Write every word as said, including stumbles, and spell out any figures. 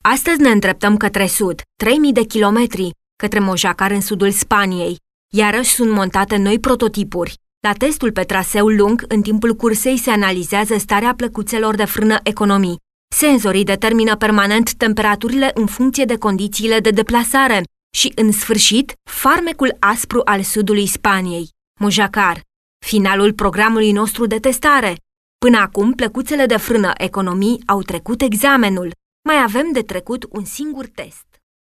Astăzi ne îndreptăm către sud, trei mii de kilometri, către Mojacar în sudul Spaniei. Iarăși sunt montate noi prototipuri. La testul pe traseu lung, în timpul cursei se analizează starea plăcuțelor de frână economii. Senzorii determină permanent temperaturile în funcție de condițiile de deplasare și, în sfârșit, farmecul aspru al sudului Spaniei, Mojacar, finalul programului nostru de testare. Până acum, plăcuțele de frână economii au trecut examenul. Mai avem de trecut un singur test.